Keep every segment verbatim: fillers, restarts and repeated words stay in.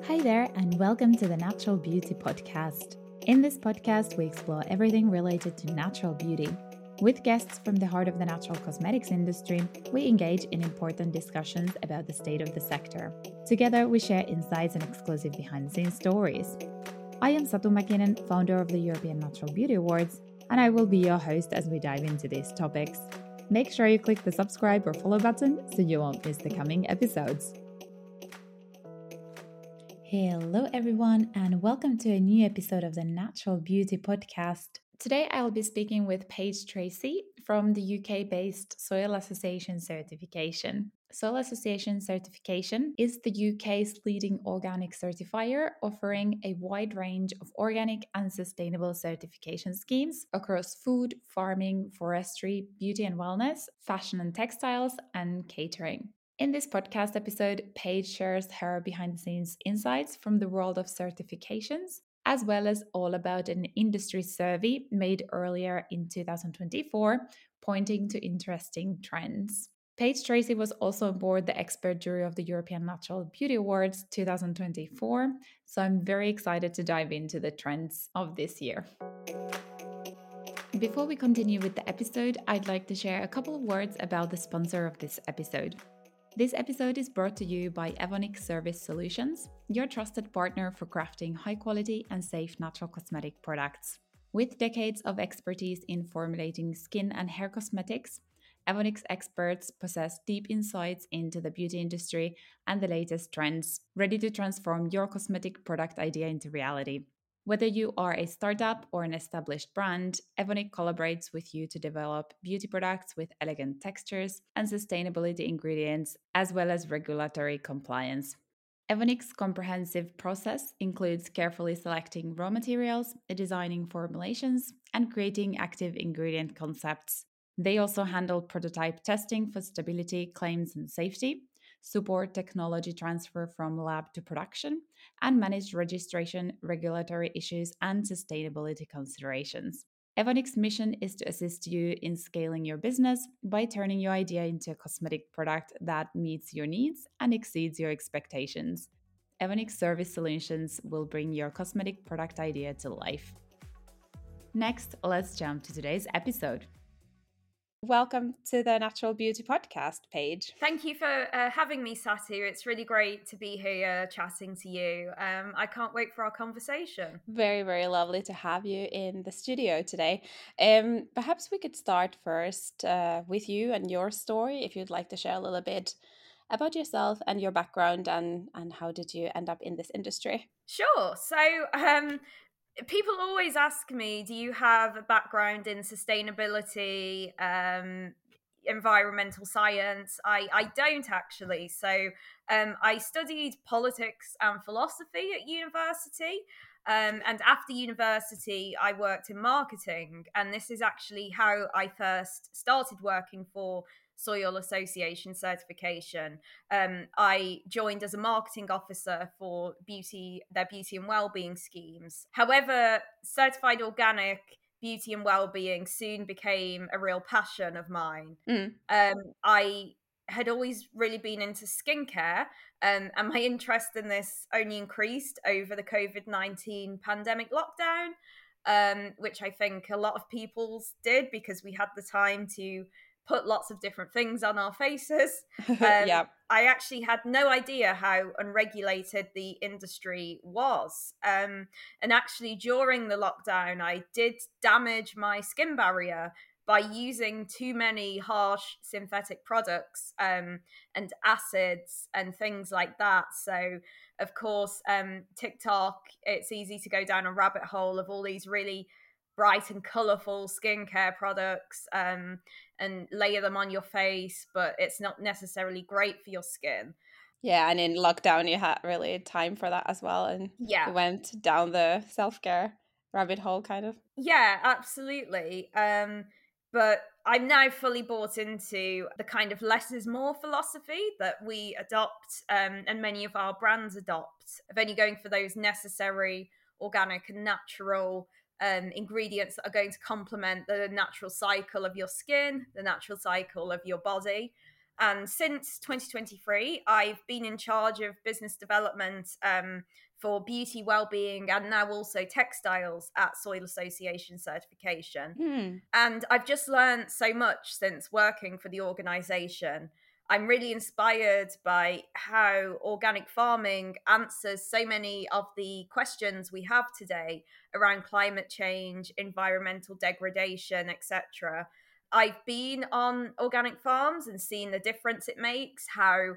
Hi there, and welcome to the Natural Beauty Podcast. In this podcast, we explore everything related to natural beauty. With guests from the heart of the natural cosmetics industry, we engage in important discussions about the state of the sector. Together, we share insights and exclusive behind-the-scenes stories. I am Satu Mäkinen, founder of the European Natural Beauty Awards, and I will be your host as we dive into these topics. Make sure you click the subscribe or follow button so you won't miss the coming episodes. Hello, everyone, and welcome to a new episode of the Natural Beauty Podcast. Today, I'll be speaking with Paige Tracy from the U K-based Soil Association Certification. Soil Association Certification is the U K's leading organic certifier, offering a wide range of organic and sustainable certification schemes across food, farming, forestry, beauty and wellness, fashion and textiles, and catering. In this podcast episode, Paige shares her behind-the-scenes insights from the world of certifications, as well as all about an industry survey made earlier in two thousand twenty-four, pointing to interesting trends. Paige Tracy was also on board the expert jury of the European Natural Beauty Awards two thousand twenty-four, so I'm very excited to dive into the trends of this year. Before we continue with the episode, I'd like to share a couple of words about the sponsor of this episode. This episode is brought to you by Evonik Service Solutions, your trusted partner for crafting high-quality and safe natural cosmetic products. With decades of expertise in formulating skin and hair cosmetics, Evonik's experts possess deep insights into the beauty industry and the latest trends, ready to transform your cosmetic product idea into reality. Whether you are a startup or an established brand, Evonik collaborates with you to develop beauty products with elegant textures and sustainability ingredients, as well as regulatory compliance. Evonik's comprehensive process includes carefully selecting raw materials, designing formulations, and creating active ingredient concepts. They also handle prototype testing for stability, claims, and safety, support technology transfer from lab to production, and manage registration, regulatory issues, and sustainability considerations. Evonik's mission is to assist you in scaling your business by turning your idea into a cosmetic product that meets your needs and exceeds your expectations. Evonik Service Solutions will bring your cosmetic product idea to life. Next, let's jump to today's episode. Welcome to the Natural Beauty Podcast, Paige. Thank you for uh, having me, Satu. It's really great to be here chatting to you. Um, I can't wait for our conversation. Very, very lovely to have you in the studio today. Um, perhaps we could start first uh, with you and your story, if you'd like to share a little bit about yourself and your background and, and how did you end up in this industry? Sure. So, um, people always ask me, do you have a background in sustainability, um, environmental science? I, I don't actually. So um, I studied politics and philosophy at university. Um, and after university, I worked in marketing. And this is actually how I first started working for Soil Association certification. Um, I joined as a marketing officer for beauty, their beauty and wellbeing schemes. However, certified organic beauty and wellbeing soon became a real passion of mine. Mm. Um, I had always really been into skincare, um, and my interest in this only increased over the COVID nineteen pandemic lockdown, um, which I think a lot of people did because we had the time to put lots of different things on our faces. Um, Yeah. I actually had no idea how unregulated the industry was. Um, and actually, during the lockdown, I did damage my skin barrier by using too many harsh synthetic products um, and acids and things like that. So, of course, um, TikTok, it's easy to go down a rabbit hole of all these really bright and colorful skincare products um, and layer them on your face, but it's not necessarily great for your skin. Yeah, and in lockdown, you had really time for that as well. And Yeah. you went down the self-care rabbit hole, kind of. Yeah, absolutely. Um, but I'm now fully bought into the kind of less is more philosophy that we adopt um, and many of our brands adopt, of only going for those necessary organic and natural um, ingredients that are going to complement the natural cycle of your skin, the natural cycle of your body. And since twenty twenty-three, I've been in charge of business development um, for beauty, well-being, and now also textiles at Soil Association certification. Hmm. And I've just learned so much since working for the organization. I'm really inspired by how organic farming answers so many of the questions we have today around climate change, environmental degradation, et cetera. I've been on organic farms and seen the difference it makes, how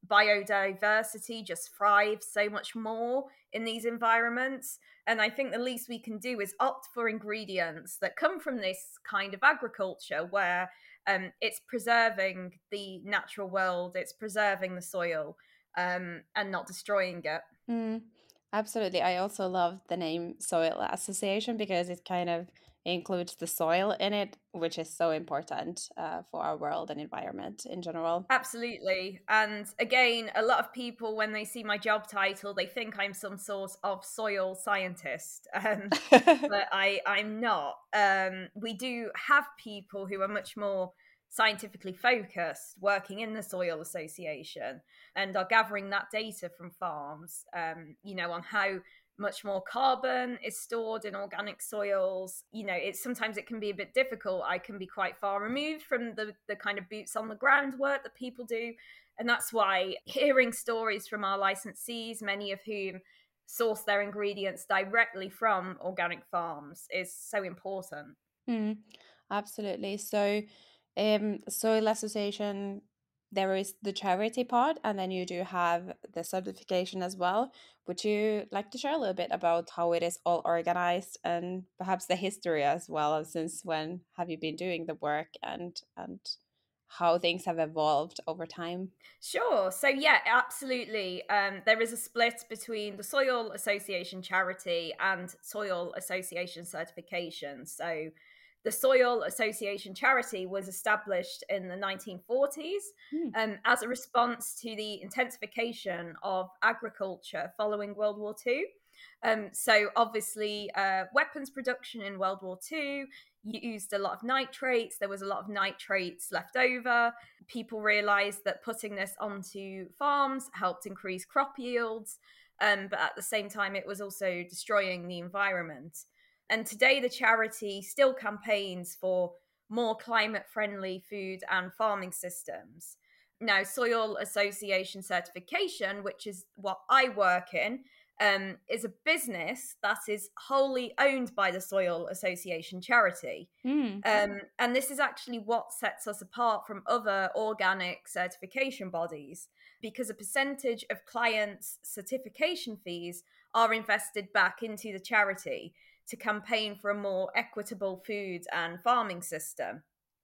biodiversity just thrives so much more in these environments. And I think the least we can do is opt for ingredients that come from this kind of agriculture where um, it's preserving the natural world, it's preserving the soil, um, and not destroying it. Mm, absolutely. I also love the name Soil Association because it kind of includes the soil in it, which is so important uh, for our world and environment in general. Absolutely. And again, a lot of people, when they see my job title, they think I'm some sort of soil scientist. Um, but I, I'm not. Um, we do have people who are much more scientifically focused working in the Soil Association and are gathering that data from farms, um, you know, on how much more carbon is stored in organic soils. You know, it's sometimes it can be a bit difficult. I can be quite far removed from the the kind of boots on the ground work that people do. And that's why hearing stories from our licensees, many of whom source their ingredients directly from organic farms, is so important. Mm, absolutely. So, um, Soil Association, there is the charity part, and then you do have the certification as well. Would you like to share a little bit about how it is all organized and perhaps the history as well? Since when have you been doing the work and and how things have evolved over time? Sure. So, yeah, absolutely. Um, there is a split between the Soil Association charity and Soil Association certification. So, the Soil Association charity was established in the nineteen forties Hmm. um, as a response to the intensification of agriculture following World War Two. Um, so, obviously, uh, weapons production in World War Two used a lot of nitrates. There was a lot of nitrates left over. People realized that putting this onto farms helped increase crop yields, um, but at the same time, it was also destroying the environment. And today, the charity still campaigns for more climate friendly food and farming systems. Now, Soil Association certification, which is what I work in, um, is a business that is wholly owned by the Soil Association charity. Hmm. Um, and this is actually what sets us apart from other organic certification bodies because a percentage of clients' certification fees are invested back into the charity to campaign for a more equitable food and farming system.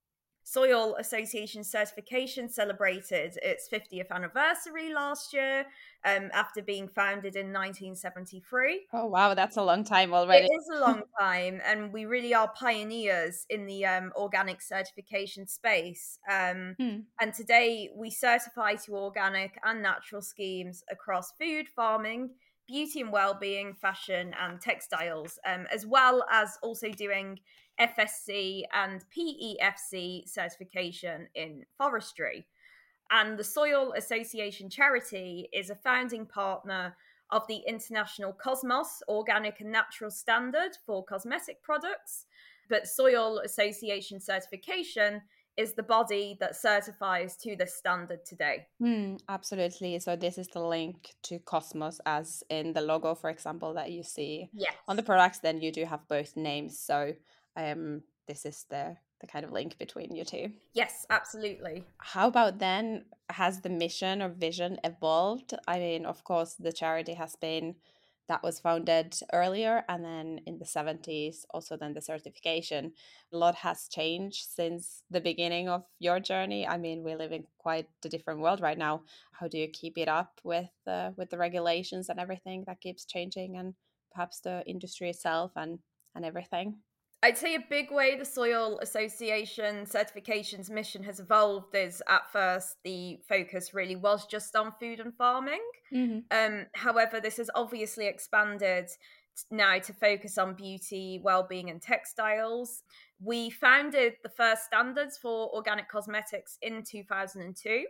Soil Association certification celebrated its fiftieth anniversary last year um, after being founded in nineteen seventy-three. Oh, wow, that's a long time It already. is a long time, and we really are pioneers in the um, organic certification space. Um, Hmm. and today we certify to organic and natural schemes across food, farming, beauty and well-being, fashion, and textiles, um, as well as also doing F S C and P E F C certification in forestry. And the Soil Association charity is a founding partner of the International Cosmos Organic and Natural Standard for cosmetic products. But Soil Association certification is the body that certifies to this standard today. Hmm, absolutely. So this is the link to Cosmos, as in the logo, for example, that you see on the Yes. products. Then you do have both names. So um, this is the the kind of link between you two. Yes, absolutely. How about then? Has the mission or vision evolved? I mean, of course, the charity has been that was founded earlier, and then in the seventies, also then the certification. A lot has changed since the beginning of your journey. I mean, we live in quite a different world right now. How do you keep it up with uh, with the regulations and everything that keeps changing, and perhaps the industry itself and and everything? I'd say a big way the Soil Association certification's mission has evolved is at first the focus really was just on food and farming. Hmm. Um, however, this has obviously expanded now to focus on beauty, well-being, and textiles. We founded the first standards for organic cosmetics in two thousand two.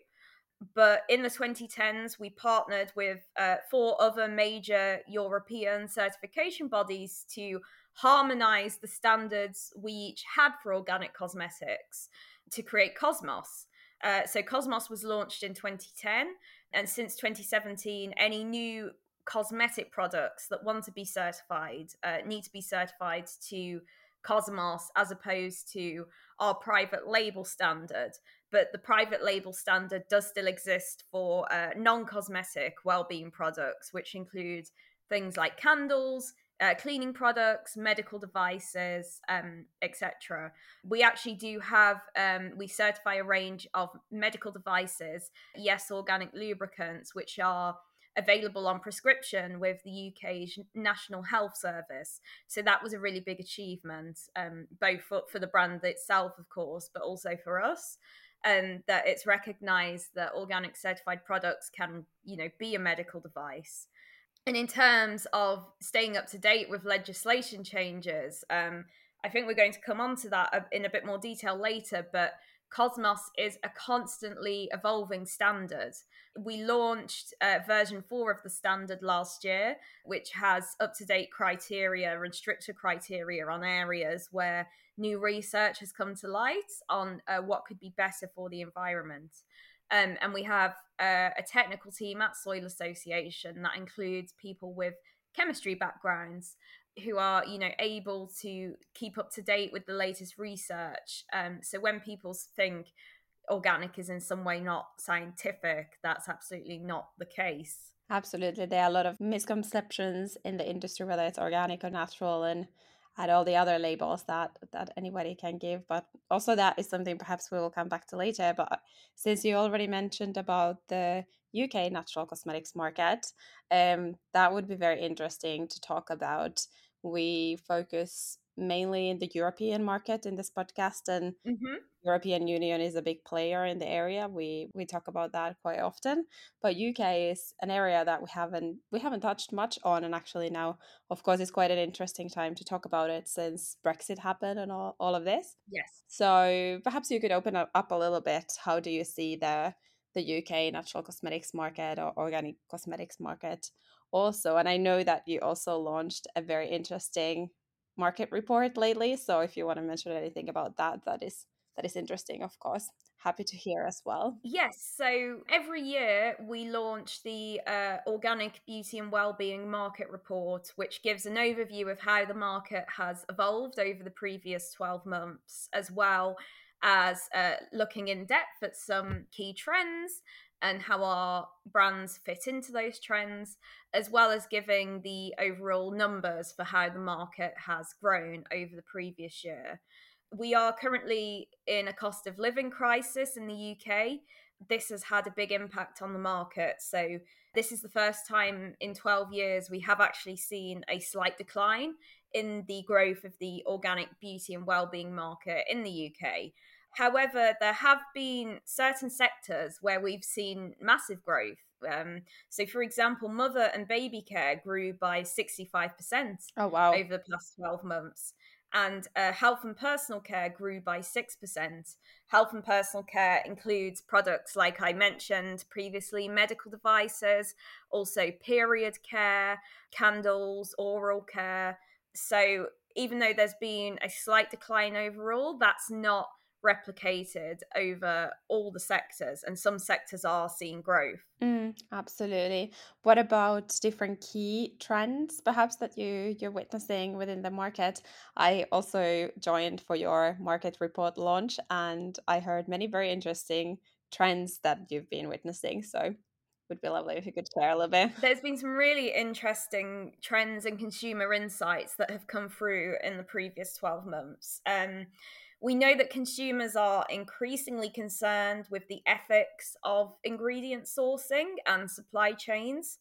But in the twenty tens, we partnered with uh, four other major European certification bodies to harmonize the standards we each had for organic cosmetics to create Cosmos. Uh, so Cosmos was launched in twenty ten, and since twenty seventeen, any new cosmetic products that want to be certified uh, need to be certified to Cosmos as opposed to our private label standard. But the private label standard does still exist for uh, non-cosmetic well-being products, which include things like candles, uh, cleaning products, medical devices, um, et cetera. We actually do have, um, we certify a range of medical devices, yes, organic lubricants, which are available on prescription with the U K's National Health Service. So that was a really big achievement, um, both for, for the brand itself, of course, but also for us. And um, that it's recognized that organic certified products can, you know, be a medical device. And in terms of staying up to date with legislation changes, um, I think we're going to come on to that in a bit more detail later, but Cosmos is a constantly evolving standard. We launched uh, version four of the standard last year, which has up-to-date criteria and stricter criteria on areas where new research has come to light on uh, what could be better for the environment. Um, and we have uh, a technical team at Soil Association that includes people with chemistry backgrounds who are, you know, able to keep up to date with the latest research. Um, so when people think organic is in some way not scientific, that's absolutely not the case. Absolutely. There are a lot of misconceptions in the industry, whether it's organic or natural, and and all the other labels that that anybody can give. But also that is something perhaps we will come back to later. But since you already mentioned about the U K natural cosmetics market, um, that would be very interesting to talk about. We focus mainly in the European market in this podcast, and Mm-hmm. European Union is a big player in the area. We we talk about that quite often, but U K is an area that we haven't we haven't touched much on, and actually now, of course, it's quite an interesting time to talk about it since Brexit happened and all, all of this. Yes. So perhaps you could open up, up a little bit. How do you see the the U K natural cosmetics market or organic cosmetics market also? And I know that you also launched a very interesting market report lately. So if you want to mention anything about that, that is that is interesting, of course. Happy to hear as well. Yes, so every year we launch the uh, Organic Beauty and Wellbeing Market Report, which gives an overview of how the market has evolved over the previous twelve months, as well as uh, looking in depth at some key trends and how our brands fit into those trends, as well as giving the overall numbers for how the market has grown over the previous year. We are currently in a cost of living crisis in the U K. This has had a big impact on the market. So, this is the first time in twelve years we have actually seen a slight decline in the growth of the organic beauty and wellbeing market in the U K. However, there have been certain sectors where we've seen massive growth. Um, so, for example, mother and baby care grew by sixty-five percent Oh, wow. over the past twelve months. And uh, health and personal care grew by six percent. Health and personal care includes products like I mentioned previously, medical devices, also period care, candles, oral care. So even though there's been a slight decline overall, that's not replicated over all the sectors, and some sectors are seeing growth. Mm, absolutely. What about different key trends, perhaps that you you're witnessing within the market? I also joined for your market report launch, and I heard many very interesting trends that you've been witnessing. So, it would be lovely if you could share a little bit. There's been some really interesting trends and consumer insights that have come through in the previous twelve months. Um, we know that consumers are increasingly concerned with the ethics of ingredient sourcing and supply chains.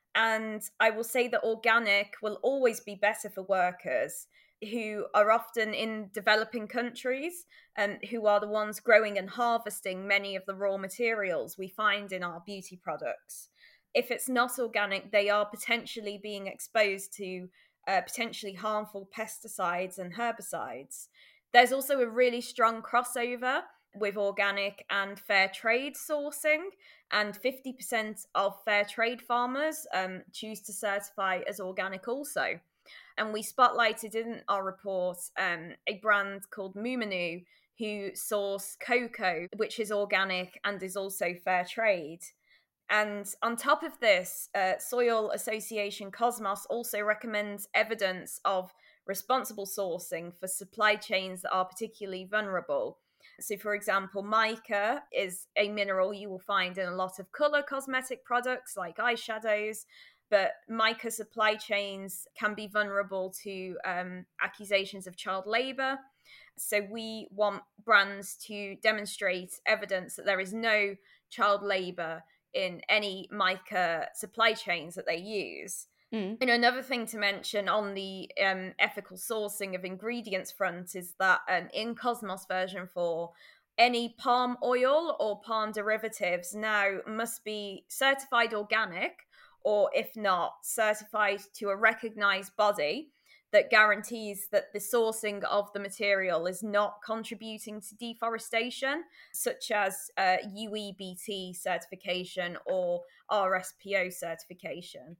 And I will say that organic will always be better for workers who are often in developing countries and who are the ones growing and harvesting many of the raw materials we find in our beauty products. If it's not organic, they are potentially being exposed to uh, potentially harmful pesticides and herbicides. There's also a really strong crossover with organic and fair trade sourcing, and fifty percent of fair trade farmers um, choose to certify as organic also. And we spotlighted in our report um, a brand called Mumanu, who source cocoa, which is organic and is also fair trade. And on top of this, uh, Soil Association Cosmos also recommends evidence of responsible sourcing for supply chains that are particularly vulnerable. So, for example, mica is a mineral you will find in a lot of color cosmetic products like eyeshadows, but mica supply chains can be vulnerable to um, accusations of child labor. So, we want brands to demonstrate evidence that there is no child labor in any mica supply chains that they use. Mm. And another thing to mention on the um, ethical sourcing of ingredients front is that um, in Cosmos version four, any palm oil or palm derivatives now must be certified organic, or if not, certified to a recognized body that guarantees that the sourcing of the material is not contributing to deforestation, such as uh, U E B T certification or R S P O certification.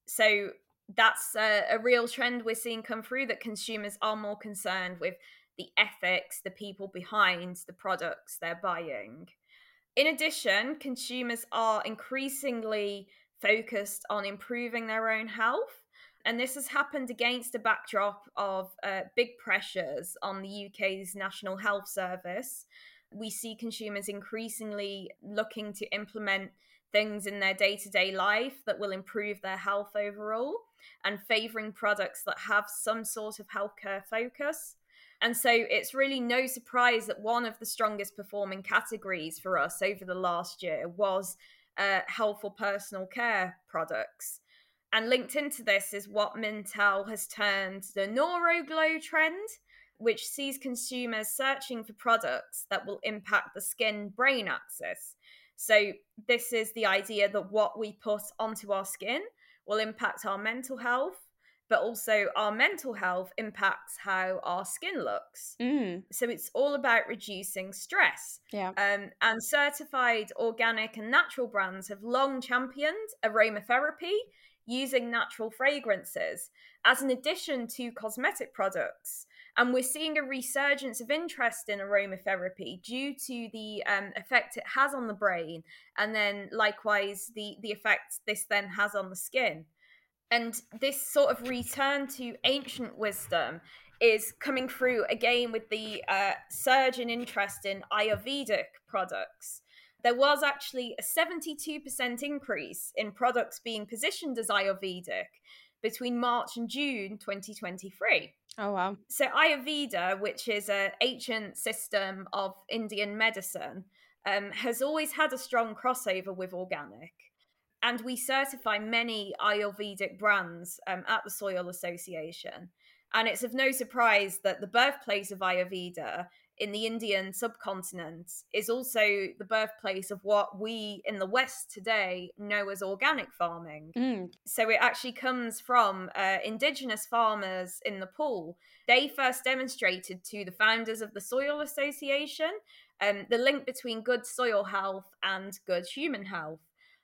So that's a, a real trend we're seeing come through, that consumers are more concerned with the ethics, the people behind the products they're buying. In addition, consumers are increasingly focused on improving their own health. And this has happened against a backdrop of uh, big pressures on the U K's National Health Service. We see consumers increasingly looking to implement things in their day-to-day life that will improve their health overall, and favouring products that have some sort of healthcare focus. And so it's really no surprise that one of the strongest performing categories for us over the last year was uh, health or personal care products. And linked into this is what Mintel has termed the NeuroGlow trend, which sees consumers searching for products that will impact the skin-brain axis. So this is the idea that what we put onto our skin will impact our mental health, but also our mental health impacts how our skin looks. Mm. So it's all about reducing stress. Yeah. Um, and certified organic and natural brands have long championed aromatherapy using natural fragrances as an addition to cosmetic products. And we're seeing a resurgence of interest in aromatherapy due to the um, effect it has on the brain, and then likewise the, the effect this then has on the skin. And this sort of return to ancient wisdom is coming through again with the uh, surge in interest in Ayurvedic products. There was actually a seventy-two percent increase in products being positioned as Ayurvedic between March and June twenty twenty-three. Oh, wow. So Ayurveda, which is an ancient system of Indian medicine, um, has always had a strong crossover with organic. And we certify many Ayurvedic brands um, at the Soil Association. And it's of no surprise that the birthplace of Ayurveda in the Indian subcontinent is also the birthplace of what we in the West today know as organic farming. Mm. So it actually comes from uh, indigenous farmers in Nepal. They first demonstrated to the founders of the Soil Association um, the link between good soil health and good human health.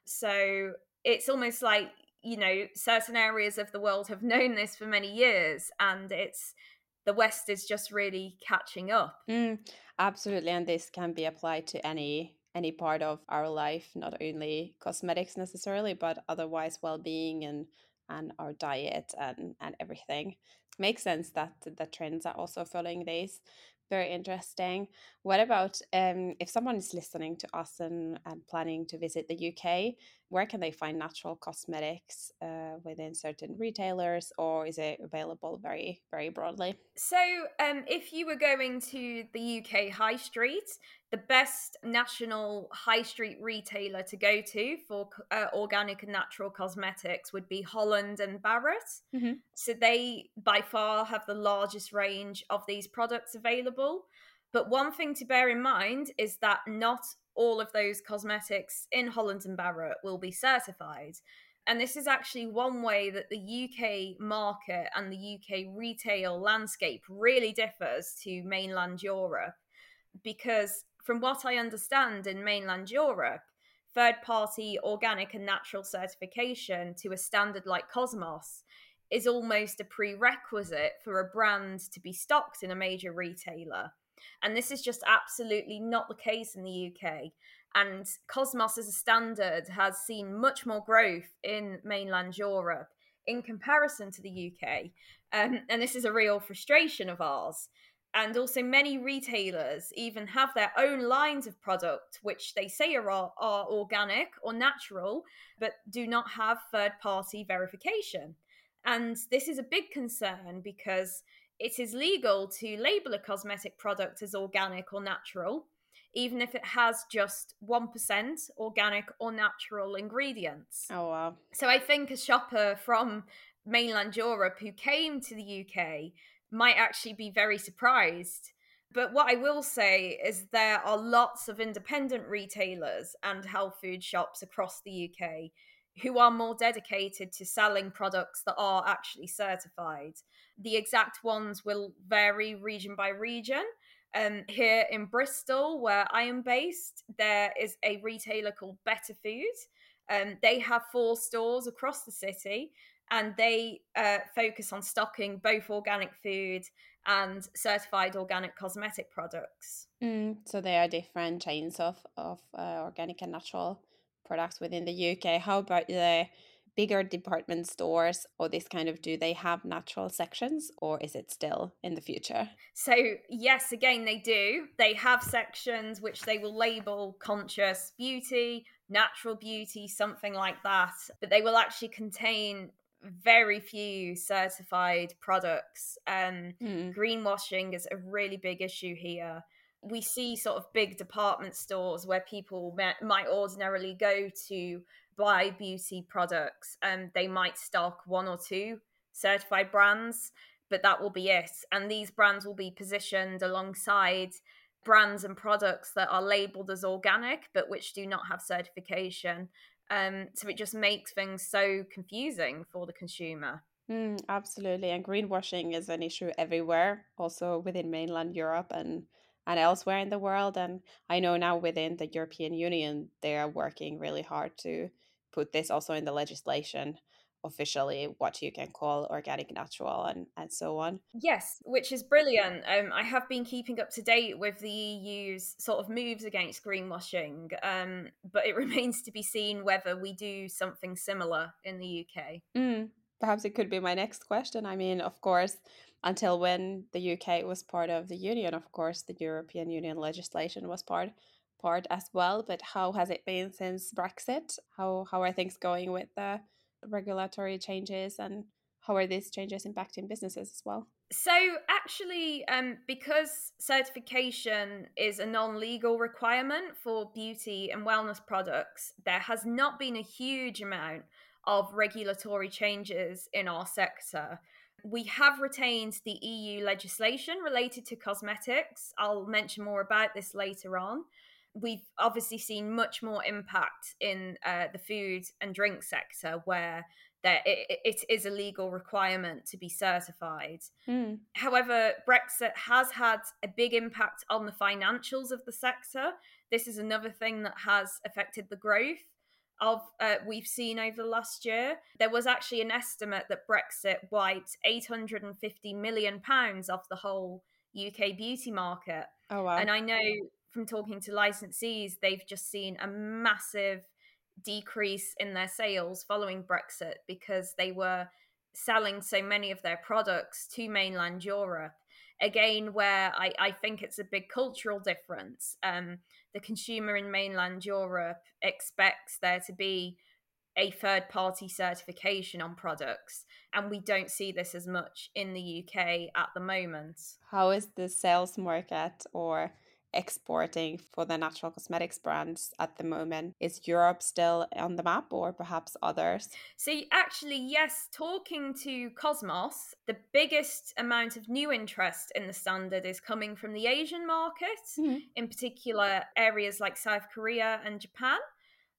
So it's almost like, you know, certain areas of the world have known this for many years, and it's the West is just really catching up. Mm, absolutely, and this can be applied to any any part of our life, not only cosmetics necessarily, but otherwise well-being and and our diet and and everything. Makes sense that the trends are also following these. Very interesting. What about um, if someone is listening to us and, and planning to visit the U K, where can they find natural cosmetics uh, within certain retailers, or is it available very, very broadly? So, um, if you were going to the U K high street, the best national high street retailer to go to for uh, organic and natural cosmetics would be Holland and Barrett. Mm-hmm. So, they by far have the largest range of these products available. But one thing to bear in mind is that not all of those cosmetics in Holland and Barrett will be certified. And this is actually one way that the U K market and the U K retail landscape really differs to mainland Europe, because from what I understand in mainland Europe, third-party organic and natural certification to a standard like Cosmos is almost a prerequisite for a brand to be stocked in a major retailer. And this is just absolutely not the case in the U K. And Cosmos as a standard has seen much more growth in mainland Europe in comparison to the U K. Um, and this is a real frustration of ours. And also, many retailers even have their own lines of product, which they say are, are organic or natural, but do not have third party verification. And this is a big concern because it is legal to label a cosmetic product as organic or natural, even if it has just one percent organic or natural ingredients. Oh, wow. So I think a shopper from mainland Europe who came to the U K might actually be very surprised. But what I will say is there are lots of independent retailers and health food shops across the U K who are more dedicated to selling products that are actually certified. The exact ones will vary region by region. Um, here in Bristol, where I am based, there is a retailer called Better Food. Um, they have four stores across the city, and they uh, focus on stocking both organic food and certified organic cosmetic products. Mm, so there are different chains of, of uh, organic and natural products within the U K. How about the bigger department stores or this kind of, do they have natural sections, or is it still in the future? So yes, again, they do. They have sections which they will label conscious beauty, natural beauty, something like that. But they will actually contain very few certified products. Um, Mm. Greenwashing is a really big issue here. We see sort of big department stores where people might ordinarily go to buy beauty products, and they might stock one or two certified brands, but that will be it. And these brands will be positioned alongside brands and products that are labeled as organic, but which do not have certification. Um, so it just makes things so confusing for the consumer. Mm, absolutely. And greenwashing is an issue everywhere, also within mainland Europe and, and elsewhere in the world. And I know now within the European Union, they are working really hard to put this also in the legislation officially, what you can call organic, natural, and, and so on. Yes, which is brilliant. Um, I have been keeping up to date with the E U's sort of moves against greenwashing, um, but it remains to be seen whether we do something similar in the U K. Mm, perhaps it could be my next question. I mean, of course, until when the U K was part of the Union, of course, the European Union legislation was part part as well. But how has it been since Brexit? How how are things going with the regulatory changes, and how are these changes impacting businesses as well? So actually, um, because certification is a non-legal requirement for beauty and wellness products, there has not been a huge amount of regulatory changes in our sector. We have retained the E U legislation related to cosmetics. I'll mention more about this later on. We've obviously seen much more impact in uh, the food and drink sector, where there it, it is a legal requirement to be certified. Mm. However, Brexit has had a big impact on the financials of the sector. This is another thing that has affected the growth of uh, we've seen over the last year. There was actually an estimate that Brexit wiped eight hundred fifty million pounds off the whole U K beauty market. Oh, wow. And I know from talking to licensees, they've just seen a massive decrease in their sales following Brexit because they were selling so many of their products to mainland Europe. Again, where I, I think it's a big cultural difference. Um, the consumer in mainland Europe expects there to be a third party certification on products, and we don't see this as much in the U K at the moment. How is the sales market or exporting for the natural cosmetics brands at the moment? Is Europe still on the map, or perhaps others? So actually, yes, talking to Cosmos, the biggest amount of new interest in the standard is coming from the Asian market, Mm-hmm. in particular areas like South Korea and Japan.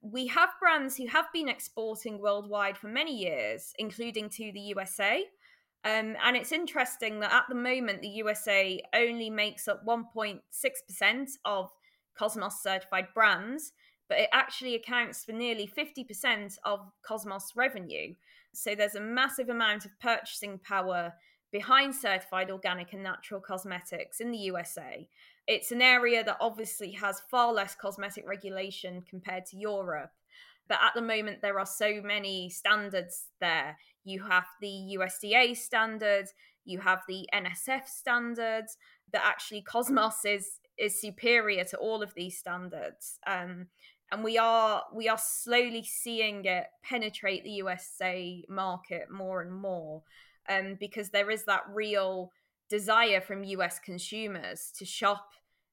we have brands who have been exporting worldwide for many years, including to the U S A. Um, and it's interesting that at the moment, the U S A only makes up one point six percent of Cosmos certified brands, but it actually accounts for nearly fifty percent of Cosmos revenue. So there's a massive amount of purchasing power behind certified organic and natural cosmetics in the U S A. It's an area that obviously has far less cosmetic regulation compared to Europe. But at the moment, there are so many standards there. You have the U S D A standard, you have the N S F standards, that actually Cosmos is is superior to all of these standards. Um, and we are we are slowly seeing it penetrate the U S A market more and more, um, because there is that real desire from U S consumers to shop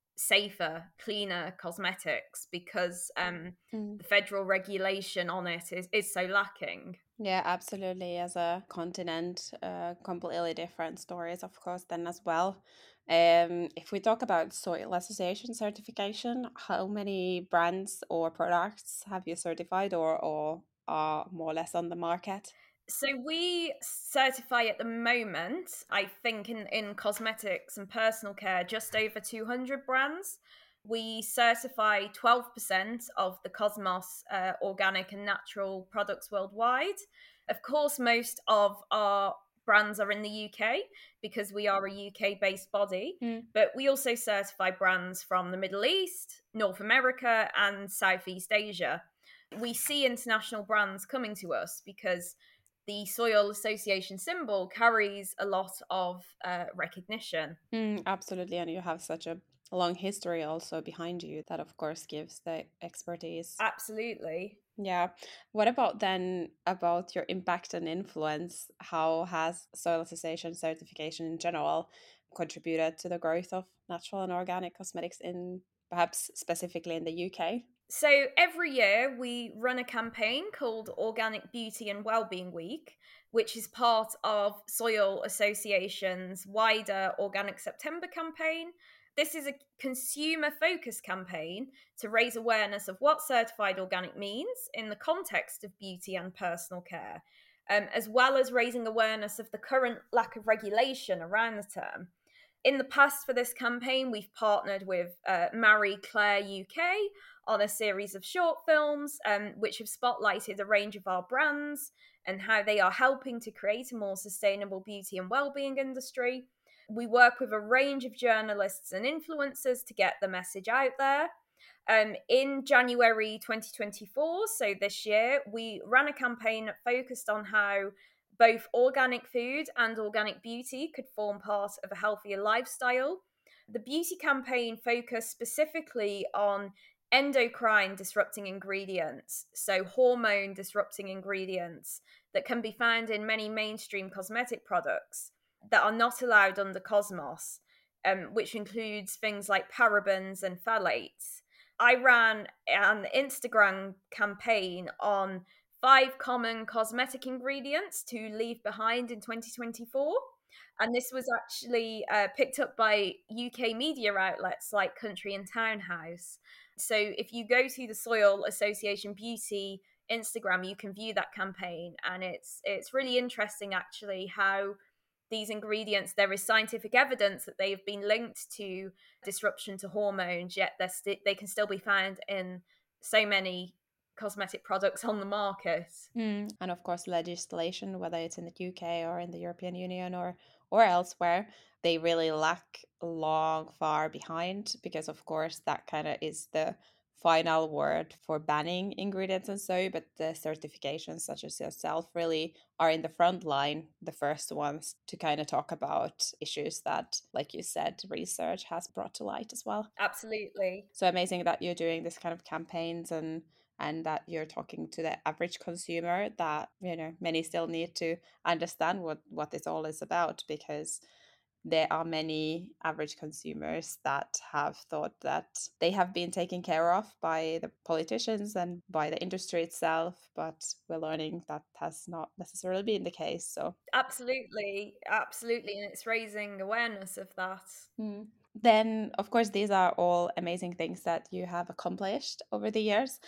safer, cleaner cosmetics because um, Mm. the federal regulation on it is, is so lacking. Yeah, absolutely. As a continent, uh, completely different stories, of course, then as well. Um, if we talk about soil association certification, how many brands or products have you certified or, or are more or less on the market? So we certify at the moment, I think in, in cosmetics and personal care, just over two hundred brands. We certify twelve percent of the Cosmos uh, organic and natural products worldwide. Of course, most of our brands are in the U K because we are a U K-based body, Mm. but we also certify brands from the Middle East, North America, and Southeast Asia. We see international brands coming to us because the Soil Association symbol carries a lot of uh, recognition. Mm, absolutely. And you have such a long history also behind you that, of course, gives the expertise. Absolutely. Yeah. What about then about your impact and influence? How has soil association certification in general contributed to the growth of natural and organic cosmetics in perhaps specifically in the U K? So every year we run a campaign called Organic Beauty and Wellbeing Week, which is part of Soil Association's wider Organic September campaign. This is a consumer focused campaign to raise awareness of what certified organic means in the context of beauty and personal care, um, as well as raising awareness of the current lack of regulation around the term. In the past, for this campaign, we've partnered with uh, Marie Claire U K on a series of short films, um, which have spotlighted a range of our brands and how they are helping to create a more sustainable beauty and wellbeing industry. We work with a range of journalists and influencers to get the message out there. Um, in January twenty twenty-four, so this year, we ran a campaign that focused on how both organic food and organic beauty could form part of a healthier lifestyle. The beauty campaign focused specifically on endocrine disrupting ingredients, so hormone disrupting ingredients that can be found in many mainstream cosmetic products that are not allowed under Cosmos, um, which includes things like parabens and phthalates. I ran an Instagram campaign on five common cosmetic ingredients to leave behind in twenty twenty-four. And this was actually uh, picked up by U K media outlets like Country and Townhouse. So if you go to the Soil Association Beauty Instagram, you can view that campaign. And it's it's really interesting, actually, how these ingredients, there is scientific evidence that they have been linked to disruption to hormones, yet st- they can still be found in so many cosmetic products on the market. Mm. And of course, legislation, whether it's in the U K or in the European Union or or elsewhere, they really lack long far behind because, of course, that kind of is the final word for banning ingredients and so. But the certifications, such as yourself, really are in the front line, the first ones to kind of talk about issues that, like you said, research has brought to light as well. Absolutely. So amazing that you're doing this kind of campaigns and and that you're talking to the average consumer, that, you know, many still need to understand what what this all is about, because there are many average consumers that have thought that they have been taken care of by the politicians and by the industry itself, but we're learning that has not necessarily been the case. So Absolutely, absolutely, and it's raising awareness of that. mm. Then, of course, these are all amazing things that you have accomplished over the years.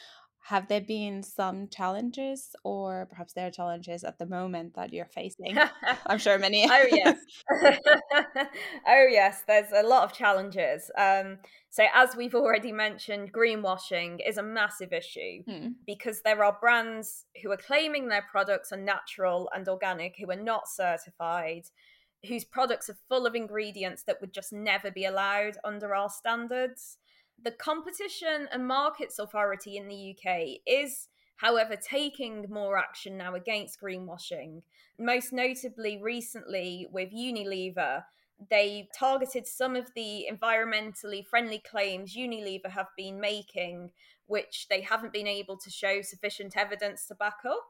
Have there been some challenges, or perhaps there are challenges at the moment that you're facing? I'm sure many. Oh yes. Oh yes, there's a lot of challenges. Um, so as we've already mentioned, greenwashing is a massive issue Hmm. because there are brands who are claiming their products are natural and organic who are not certified, whose products are full of ingredients that would just never be allowed under our standards. The Competition and Markets Authority in the U K is, however, taking more action now against greenwashing. Most notably, recently with Unilever, they targeted some of the environmentally friendly claims Unilever have been making, which they haven't been able to show sufficient evidence to back up.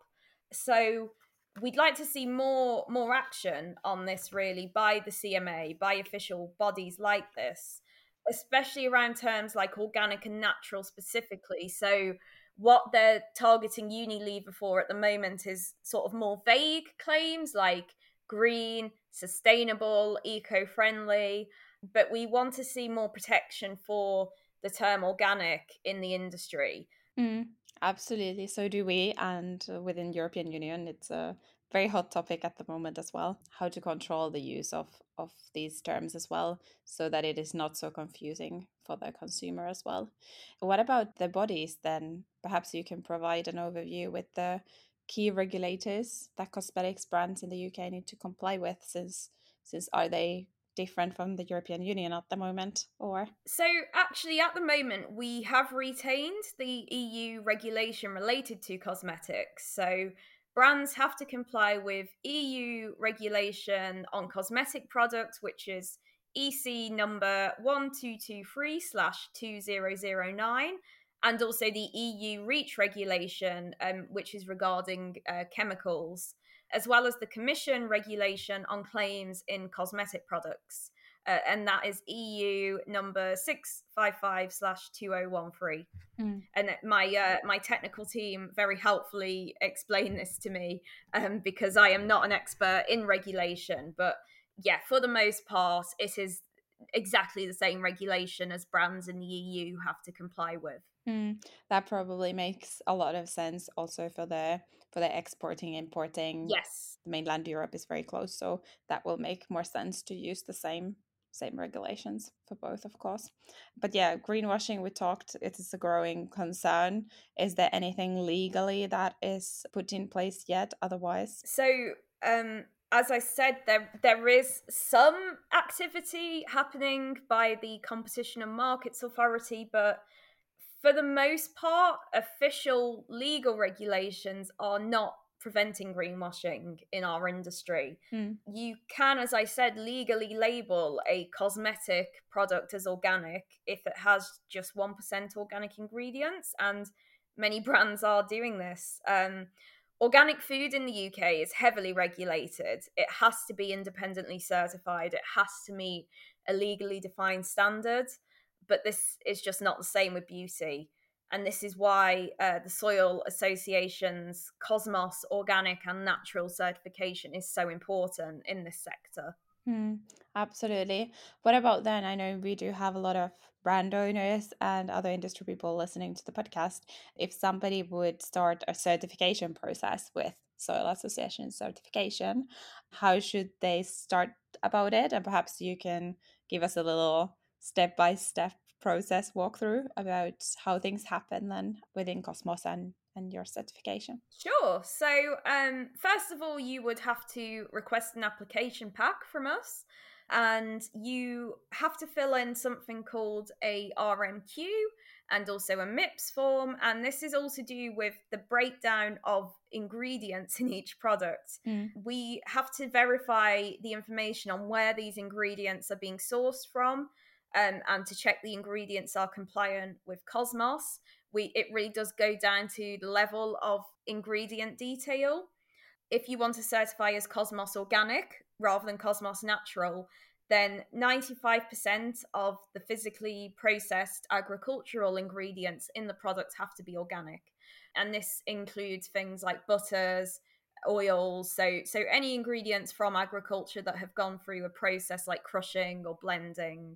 So we'd like to see more more action on this, really, by the C M A, by official bodies like this, especially around terms like organic and natural specifically. So what they're targeting Unilever for at the moment is sort of more vague claims like green, sustainable, eco-friendly, but we want to see more protection for the term organic in the industry. Mm, absolutely. So do we. And uh, within European Union, it's a very hot topic at the moment as well. How to control the use of of these terms as well, so that it is not so confusing for the consumer as well. What about the bodies then? Perhaps you can provide an overview with the key regulators that cosmetics brands in the U K need to comply with, since since are they different from the European Union at the moment, or? So, actually, at the moment, we have retained the E U regulation related to cosmetics. So, brands have to comply with E U regulation on cosmetic products, which is E C number one two two three slash two thousand nine, and also the E U REACH regulation, um, which is regarding uh, chemicals, as well as the Commission regulation on claims in cosmetic products. Uh, and that is E U number six five five slash two thousand thirteen. Mm. And my uh, my technical team very helpfully explained this to me, um, because I am not an expert in regulation, but yeah, for the most part, it is exactly the same regulation as brands in the E U have to comply with. Mm, that probably makes a lot of sense also for the for the exporting, importing. Yes. Mainland Europe is very close, so that will make more sense to use the same same regulations for both, of course. But yeah, greenwashing, we talked, it is a growing concern. Is there anything legally that is put in place yet otherwise? So, um, as I said, there there is some activity happening by the Competition and Markets Authority, but for the most part, official legal regulations are not preventing greenwashing in our industry. Mm. You can, as I said, legally label a cosmetic product as organic if it has just one percent organic ingredients, and many brands are doing this. Um, organic food in the U K is heavily regulated. It has to be independently certified, it has to meet a legally defined standard, but this is just not the same with beauty. And this is why uh, the Soil Association's Cosmos Organic and Natural certification is so important in this sector. Hmm, absolutely. What about then? I know we do have a lot of brand owners and other industry people listening to the podcast. If somebody would start a certification process with Soil Association certification, how should they start about it? And perhaps you can give us a little step by step process walkthrough about how things happen then within Cosmos and, and your certification. Sure. So, um, first of all, you would have to request an application pack from us, and you have to fill in something called a R M Q and also a M I P S form. And this is all to do with the breakdown of ingredients in each product. Mm. We have to verify the information on where these ingredients are being sourced from, um, and to check the ingredients are compliant with Cosmos. We it really does go down to the level of ingredient detail. If you want to certify as Cosmos Organic rather than Cosmos Natural, then ninety-five percent of the physically processed agricultural ingredients in the product have to be organic. And this includes things like butters, oils, so so any ingredients from agriculture that have gone through a process like crushing or blending.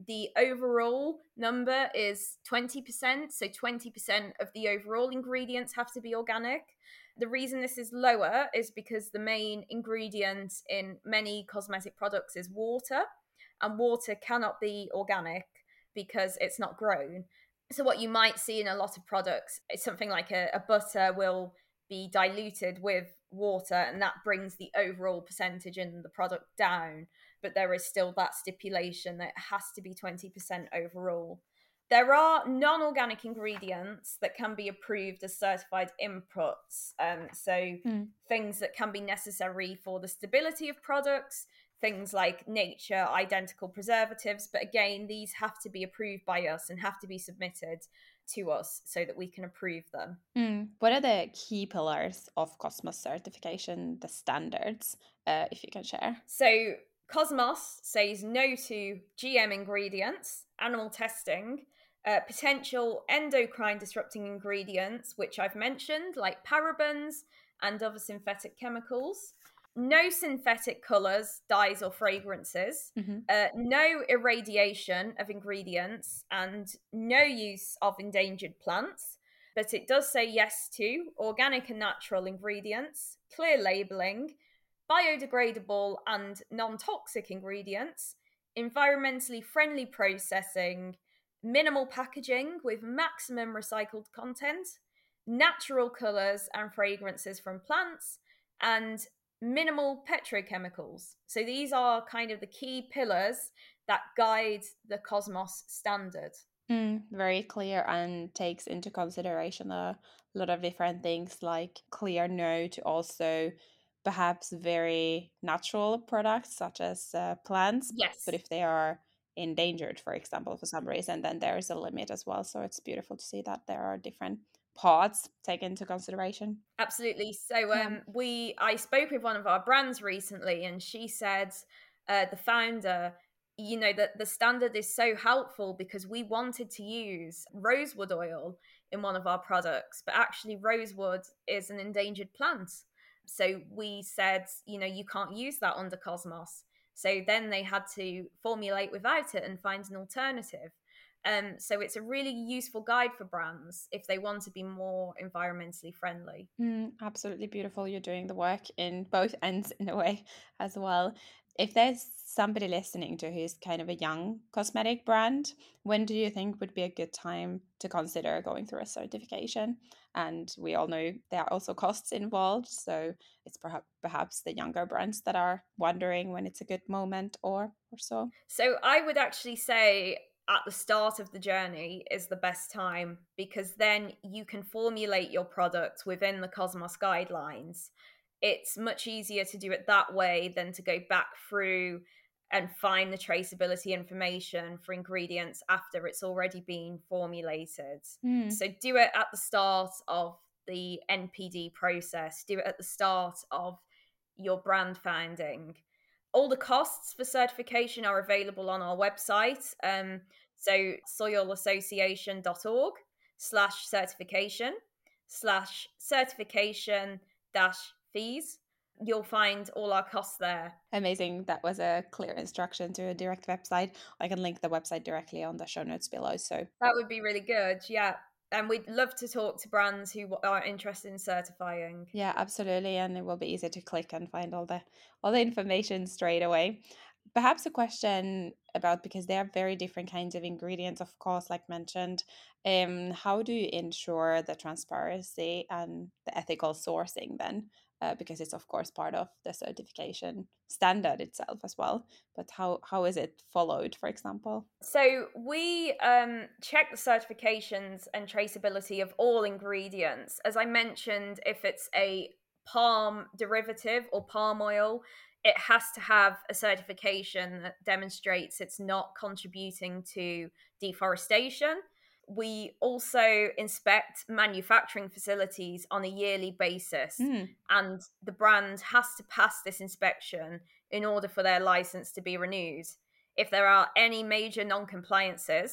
the overall number is twenty percent. So twenty percent of the overall ingredients have to be organic. The reason this is lower is because the main ingredient in many cosmetic products is water, and water cannot be organic because it's not grown. So what you might see in a lot of products is something like a, a butter will be diluted with water, and that brings the overall percentage in the product down. But there is still that stipulation that it has to be twenty percent overall. There are non-organic ingredients that can be approved as certified inputs. Um, so Mm. things that can be necessary for the stability of products, things like nature identical preservatives. But again, these have to be approved by us and have to be submitted to us so that we can approve them. Mm. What are the key pillars of Cosmos certification, the standards, uh, if you can share? So Cosmos says no to G M ingredients, animal testing, uh, potential endocrine disrupting ingredients, which I've mentioned, like parabens and other synthetic chemicals. No synthetic colours, dyes, or fragrances. Mm-hmm. Uh, no irradiation of ingredients, and no use of endangered plants. But it does say yes to organic and natural ingredients, clear labelling, biodegradable and non-toxic ingredients, environmentally friendly processing, minimal packaging with maximum recycled content, natural colours and fragrances from plants, and minimal petrochemicals. So these are kind of the key pillars that guide the Cosmos standard. Mm, very clear, and takes into consideration a lot of different things like clear no to also perhaps very natural products such as uh, plants. Yes. But if they are endangered, for example, for some reason, then there is a limit as well. So it's beautiful to see that there are different parts taken into consideration. Absolutely. So Yeah. um, we, I spoke with one of our brands recently, and she said, uh, the founder, you know, that the standard is so helpful because we wanted to use rosewood oil in one of our products, but actually rosewood is an endangered plant. So we said, you know, you can't use that under Cosmos. So then they had to formulate without it and find an alternative. Um, so it's a really useful guide for brands if they want to be more environmentally friendly. Mm, absolutely beautiful. You're doing the work in both ends in a way as well. If there's somebody listening to who's kind of a young cosmetic brand, when do you think would be a good time to consider going through a certification? And we all know there are also costs involved, so it's perhaps perhaps the younger brands that are wondering when it's a good moment or or so. So I would actually say at the start of the journey is the best time, because then you can formulate your product within the Cosmos guidelines. It's much easier to do it that way than to go back through and find the traceability information for ingredients after it's already been formulated. Mm. So do it at the start of the N P D process, do it at the start of your brand founding. All the costs for certification are available on our website. Um, so soilassociation.org slash certification slash certification dash fees. You'll find all our costs there. Amazing. That was a clear instruction to a direct website. I can link the website directly on the show notes below. So that would be really good. Yeah. And we'd love to talk to brands who are interested in certifying. Yeah, absolutely. And it will be easy to click and find all the all the information straight away. Perhaps a question about, because there are very different kinds of ingredients, of course, like mentioned. Um, how do you ensure the transparency and the ethical sourcing then? Uh, because it's of course part of the certification standard itself as well. But how how is it followed, for example? So we um, check the certifications and traceability of all ingredients. As I mentioned, if it's a palm derivative or palm oil, it has to have a certification that demonstrates it's not contributing to deforestation. We also inspect manufacturing facilities on a yearly basis, Mm. and the brand has to pass this inspection in order for their license to be renewed. If there are any major non-compliances,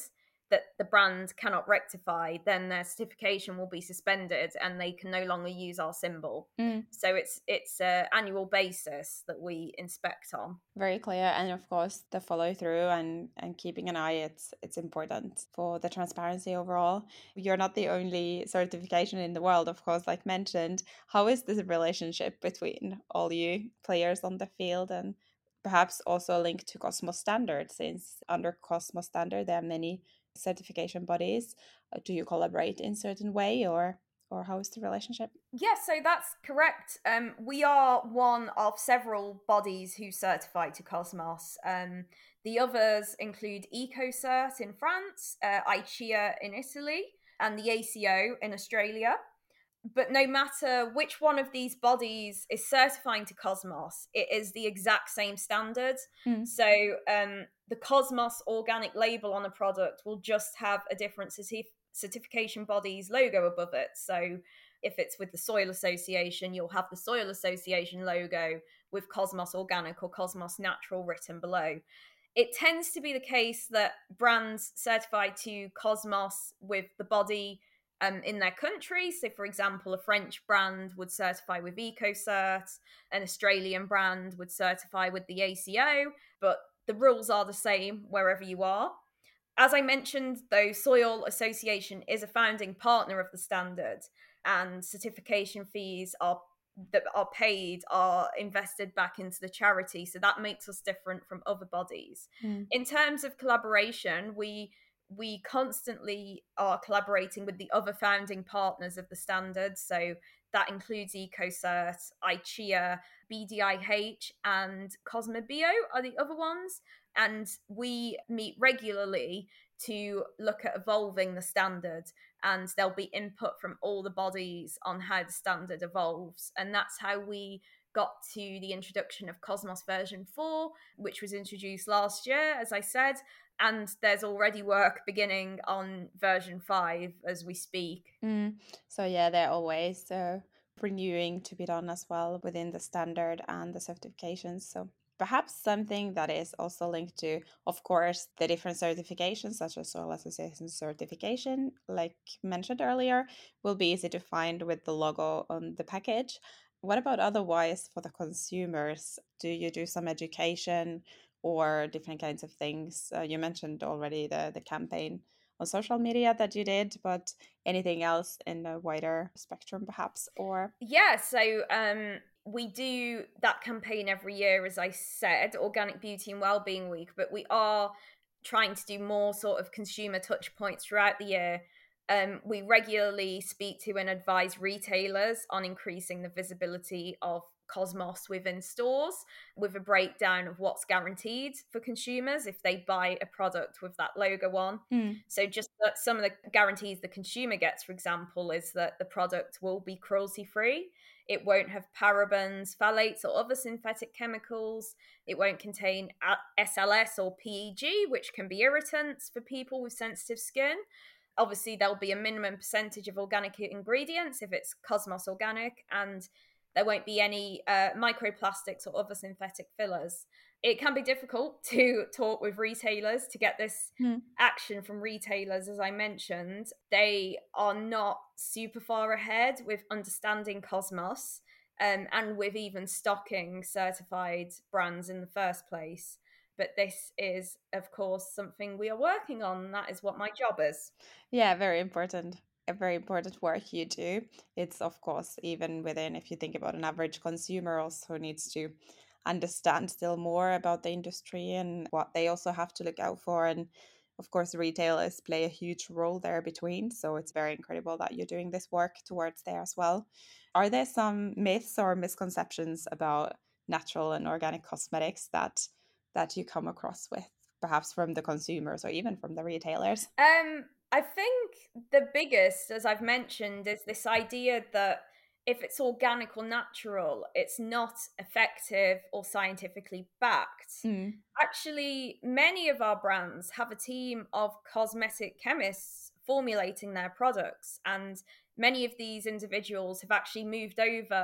that the brand cannot rectify, then their certification will be suspended and they can no longer use our symbol. Mm. So it's it's an annual basis that we inspect on. Very clear. And of course, the follow through and, and keeping an eye, it's it's important for the transparency overall. You're not the only certification in the world, of course, like mentioned. How is this relationship between all you players on the field, and perhaps also linked to Cosmos Standard, since under Cosmos Standard there are many certification bodies? Uh, Do you collaborate in certain way, or or how is the relationship? Yes, so that's correct. Um, we are one of several bodies who certify to Cosmos. Um, the others include EcoCert in France, uh, I C E A in Italy, and the A C O in Australia. But no matter which one of these bodies is certifying to Cosmos, it is the exact same standard. Mm. So um, the Cosmos organic label on a product will just have a different certif- certification body's logo above it. So if it's with the Soil Association, you'll have the Soil Association logo with Cosmos Organic or Cosmos Natural written below. It tends to be the case that brands certify to Cosmos with the body um, in their country. So, for example, a French brand would certify with EcoCert, an Australian brand would certify with the A C O, but the rules are the same wherever you are. As I mentioned, though, Soil Association is a founding partner of the standard, and certification fees are that are paid are invested back into the charity. So that makes us different from other bodies. Mm. In terms of collaboration, we we constantly are collaborating with the other founding partners of the standard. So that includes EcoCert, I C E A, B D I H, and Cosmobio are the other ones. And we meet regularly to look at evolving the standard, and there'll be input from all the bodies on how the standard evolves. And that's how we got to the introduction of Cosmos version four, which was introduced last year, as I said. And there's already work beginning on version five as we speak. Mm. So yeah, there are always uh, renewing to be done as well within the standard and the certifications. So perhaps something that is also linked to, of course, the different certifications, such as Soil Association certification, like mentioned earlier, will be easy to find with the logo on the package. What about otherwise for the consumers? Do you do some education or different kinds of things? Uh, you mentioned already the the campaign on social media that you did, but anything else in a wider spectrum perhaps? Or Yeah, so um, we do that campaign every year, as I said, Organic Beauty and Wellbeing Week, but we are trying to do more sort of consumer touch points throughout the year. Um, we regularly speak to and advise retailers on increasing the visibility of Cosmos within stores, with a breakdown of what's guaranteed for consumers if they buy a product with that logo on. mm, So just that some of the guarantees the consumer gets, for example, is that the product will be cruelty free. It won't have parabens, phthalates, or other synthetic chemicals. It won't contain S L S or P E G, which can be irritants for people with sensitive skin. Obviously, there'll be a minimum percentage of organic ingredients if it's Cosmos Organic, and there won't be any uh, microplastics or other synthetic fillers. It can be difficult to talk with retailers to get this mm, action from retailers. As I mentioned, they are not super far ahead with understanding Cosmos um, and with even stocking certified brands in the first place. But this is, of course, something we are working on. That is what my job is. yeah, very important. A very important work you do. It's of course even within, if you think about an average consumer, also needs to understand still more about the industry and what they also have to look out for. And of course, retailers play a huge role there between. So it's very incredible that you're doing this work towards there as well. Are there some myths or misconceptions about natural and organic cosmetics that that you come across with, perhaps from the consumers or even from the retailers? Um, I think the biggest, as I've mentioned, is this idea that if it's organic or natural, it's not effective or scientifically backed. Mm, Actually, many of our brands have a team of cosmetic chemists formulating their products, and many of these individuals have actually moved over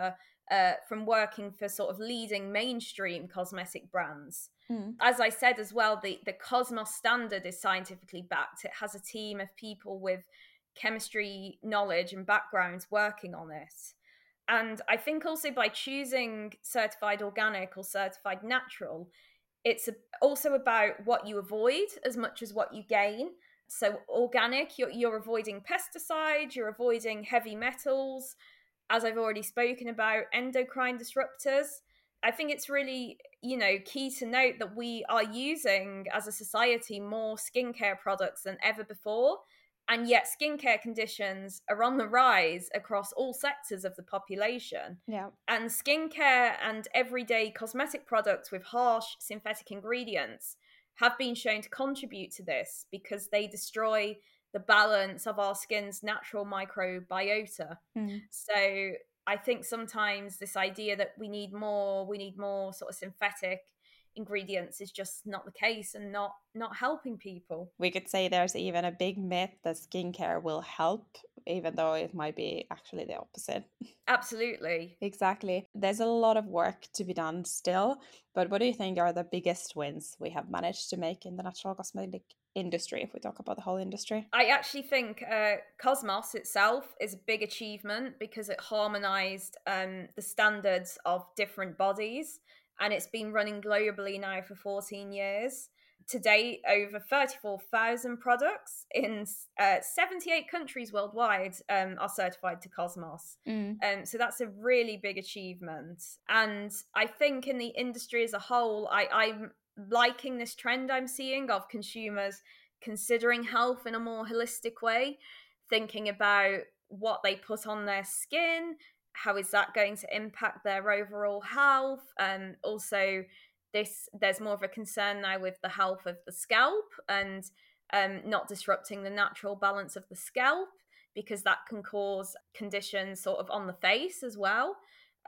uh, from working for sort of leading mainstream cosmetic brands. Mm. As I said as well, the, the Cosmos standard is scientifically backed. It has a team of people with chemistry knowledge and backgrounds working on it. And I think also by choosing certified organic or certified natural, it's also about what you avoid as much as what you gain. So organic, you're, you're avoiding pesticides, you're avoiding heavy metals, as I've already spoken about, endocrine disruptors. I think it's really, you know, key to note that we are using as a society more skincare products than ever before. And yet skincare conditions are on the rise across all sectors of the population. Yeah. And skincare and everyday cosmetic products with harsh synthetic ingredients have been shown to contribute to this because they destroy the balance of our skin's natural microbiota. Mm. So I think sometimes this idea that we need more, we need more sort of synthetic ingredients is just not the case and not not helping people. We could say there's even a big myth that skincare will help, even though it might be actually the opposite. Absolutely. Exactly. There's a lot of work to be done still, but what do you think are the biggest wins we have managed to make in the natural cosmetic industry, if we talk about the whole industry? I actually think uh, Cosmos itself is a big achievement because it harmonized um, the standards of different bodies, and it's been running globally now for fourteen years. To date, over thirty-four thousand products in uh, seventy-eight countries worldwide um, are certified to Cosmos. Mm. Um, so that's a really big achievement. And I think in the industry as a whole, I, I'm liking this trend I'm seeing of consumers considering health in a more holistic way, thinking about what they put on their skin, how is that going to impact their overall health, and um, also this there's more of a concern now with the health of the scalp and um, not disrupting the natural balance of the scalp, because that can cause conditions sort of on the face as well.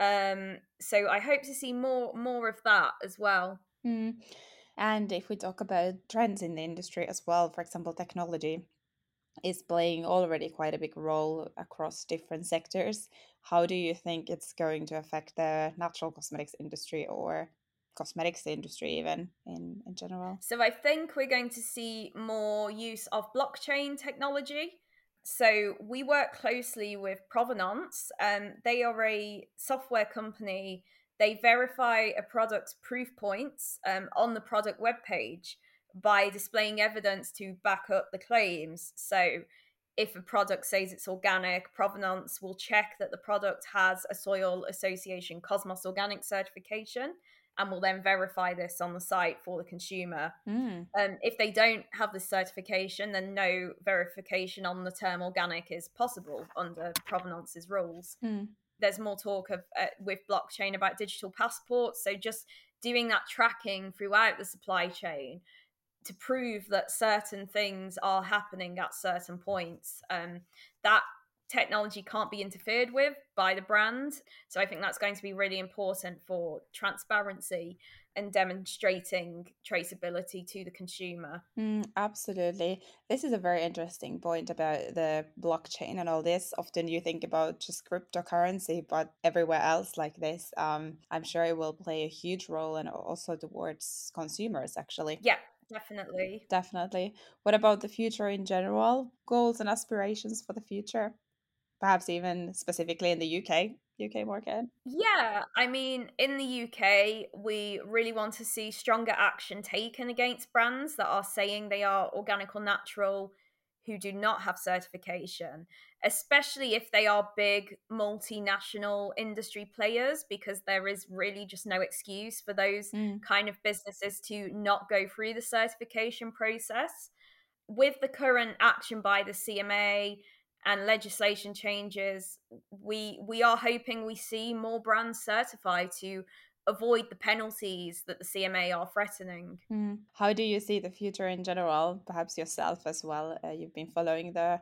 Um, so I hope to see more more of that as well. Mm. And if we talk about trends in the industry as well, for example, technology is playing already quite a big role across different sectors. How do you think it's going to affect the natural cosmetics industry or cosmetics industry even in, in general? So I think we're going to see more use of blockchain technology. So we work closely with Provenance. Um, they are a software company. They verify a product's proof points um, on the product webpage by displaying evidence to back up the claims. So if a product says it's organic, Provenance will check that the product has a Soil Association Cosmos Organic certification and will then verify this on the site for the consumer. Mm. Um, if they don't have this certification, then no verification on the term organic is possible under Provenance's rules. Mm. There's more talk of uh, with blockchain about digital passports, so just doing that tracking throughout the supply chain to prove that certain things are happening at certain points. Um, that technology can't be interfered with by the brand. So I think that's going to be really important for transparency and demonstrating traceability to the consumer. Mm, absolutely. This is a very interesting point about the blockchain and all this. Often you think about just cryptocurrency, but everywhere else like this, um, I'm sure it will play a huge role and also towards consumers, actually. Yeah, definitely. Definitely. What about the future in general? Goals and aspirations for the future? Perhaps even specifically in the U K, U K market? Yeah, I mean, in the U K, we really want to see stronger action taken against brands that are saying they are organic or natural who do not have certification, especially if they are big multinational industry players, because there is really just no excuse for those Mm. kind of businesses to not go through the certification process. With the current action by the C M A and legislation changes, we we are hoping we see more brands certified to avoid the penalties that the C M A are threatening. Mm. How do you see the future in general? Perhaps yourself as well. Uh, you've been following the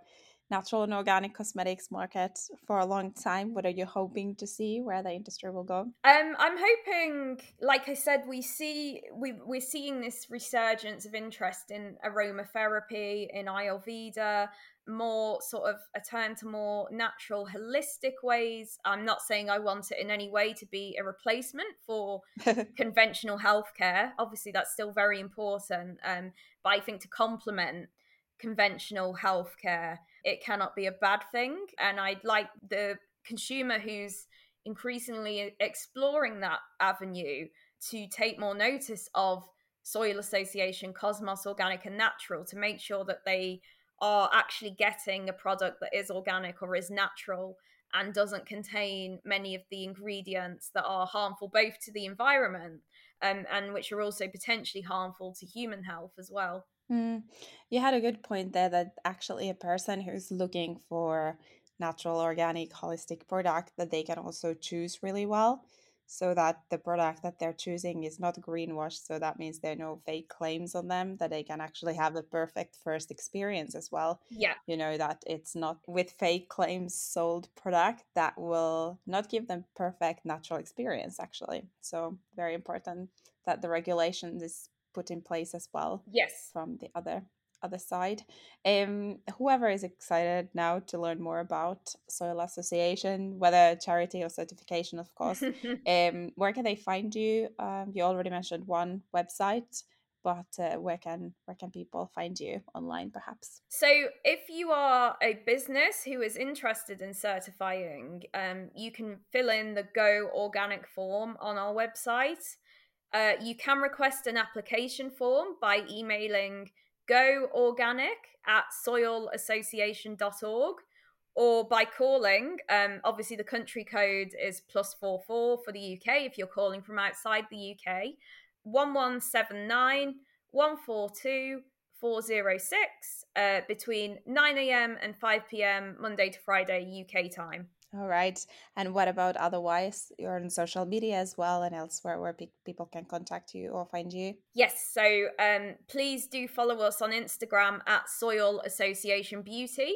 natural and organic cosmetics market for a long time. What are you hoping to see where the industry will go? Um, I'm hoping, like I said, we see we we're seeing this resurgence of interest in aromatherapy, in Ayurveda, more sort of a turn to more natural, holistic ways. I'm not saying I want it in any way to be a replacement for conventional healthcare. Obviously, that's still very important. Um, but I think to complement conventional healthcare, it cannot be a bad thing. And I'd like the consumer who's increasingly exploring that avenue to take more notice of Soil Association, Cosmos Organic and Natural, to make sure that they are actually getting a product that is organic or is natural and doesn't contain many of the ingredients that are harmful both to the environment um, and which are also potentially harmful to human health as well. Mm. You had a good point there that actually a person who's looking for natural, organic, holistic product that they can also choose really well, so that the product that they're choosing is not greenwashed. So that means there are no fake claims on them, that they can actually have a perfect first experience as well. Yeah. You know, that it's not with fake claims sold product that will not give them perfect natural experience actually. So very important that the regulation is put in place as well. Yes. From the other other side. Um, whoever is excited now to learn more about Soil Association, whether charity or certification, of course, um, where can they find you? Um, you already mentioned one website, but uh, where can where can people find you online, perhaps? So, if you are a business who is interested in certifying, um, you can fill in the Go Organic form on our website. Uh, you can request an application form by emailing goorganic at soil association dot org or by calling. Um, obviously, the country code is plus four four for the U K if you're calling from outside the U K. one one seven nine, one four two, four zero six uh, between nine a.m. and five p.m. Monday to Friday U K time. All right. And what about otherwise? You're on social media as well and elsewhere where pe- people can contact you or find you? Yes. So um, please do follow us on Instagram at Soil Association Beauty.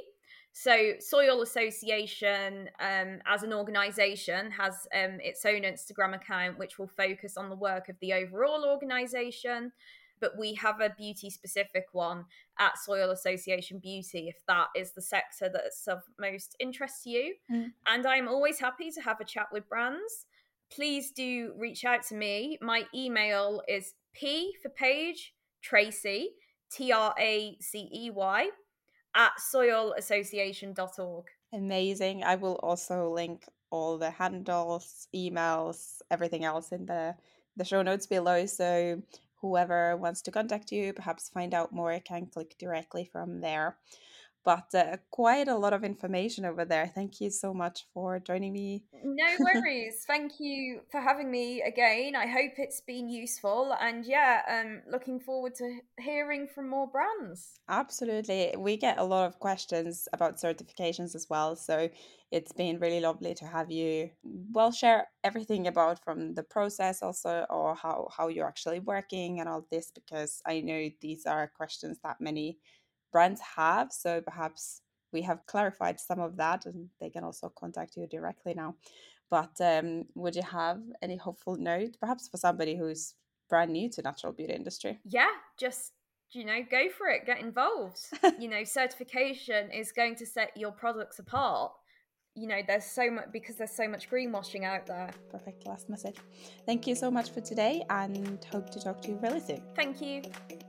So Soil Association um, as an organisation has um, its own Instagram account, which will focus on the work of the overall organisation. But we have a beauty specific one at Soil Association Beauty, if that is the sector that's of most interest to you. Mm. And I'm always happy to have a chat with brands. Please do reach out to me. My email is P for Paige, Tracy, T R A C E Y, at soil association dot org. Amazing. I will also link all the handles, emails, everything else in the, the show notes below. So whoever wants to contact you, perhaps find out more, can click directly from there. But uh, quite a lot of information over there. Thank you so much for joining me. No worries. Thank you for having me again. I hope it's been useful. And yeah, um, looking forward to hearing from more brands. Absolutely. We get a lot of questions about certifications as well. So it's been really lovely to have you, well, share everything about from the process also, or how, how you're actually working and all this, because I know these are questions that many brands have. So perhaps we have clarified some of that and they can also contact you directly now. But um, would you have any hopeful note, perhaps for somebody who's brand new to natural beauty industry? Yeah, just, you know, go for it, get involved. You know, certification is going to set your products apart. You know, there's so much, because there's so much greenwashing out there. Perfect last message. Thank you so much for today and hope to talk to you really soon. Thank you.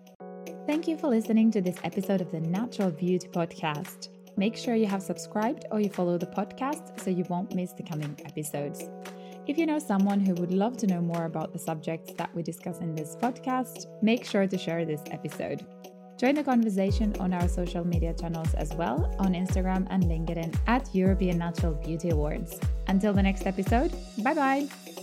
Thank you for listening to this episode of the Natural Beauty Podcast. Make sure you have subscribed or you follow the podcast so you won't miss the coming episodes. If you know someone who would love to know more about the subjects that we discuss in this podcast, make sure to share this episode. Join the conversation on our social media channels as well, on Instagram and LinkedIn at European Natural Beauty Awards. Until the next episode, bye bye!